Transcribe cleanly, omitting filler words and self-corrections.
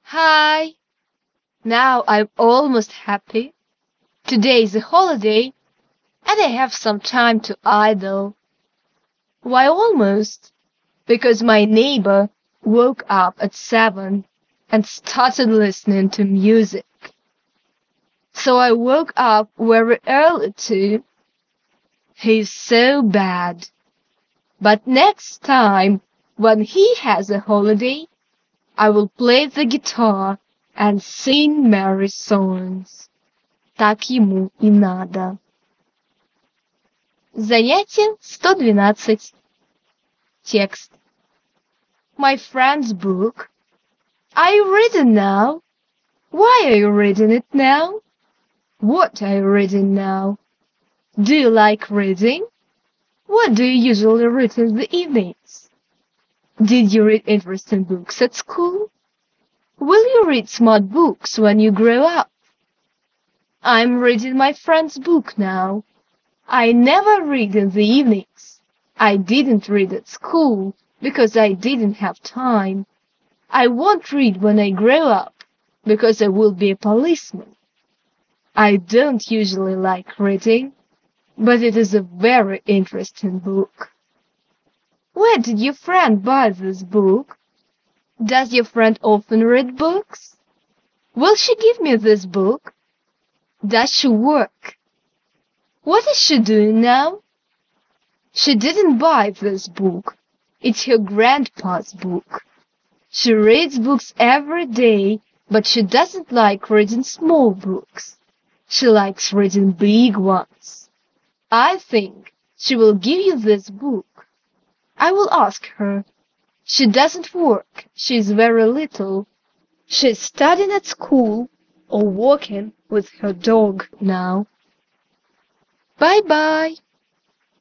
Hi! Now I'm almost happy. Today is a holiday, and I have some time to idle. Why almost? Because my neighbor woke up at 7 and started listening to music. So I woke up very early too. He's so bad. But next time, when he has a holiday, I will play the guitar and sing merry songs. Так ему и надо. Занятие 112. Текст. My friend's book. Are you reading now? Why are you reading it now? What are you reading now? Do you like reading? What do you usually read in the evenings? Did you read interesting books at school? Will you read smart books when you grow up? I'm reading my friend's book now. I never read in the evenings. I didn't read at school because I didn't have time. I won't read when I grow up because I will be a policeman. I don't usually like reading, but it is a very interesting book. Where did your friend buy this book? Does your friend often read books? Will she give me this book? Does she work? What is she doing now? She didn't buy this book. It's her grandpa's book. She reads books every day, but she doesn't like reading small books. She likes reading big ones. I think she will give you this book. I will ask her. She doesn't work. She is very little. She's studying at school or walking with her dog now. Bye-bye.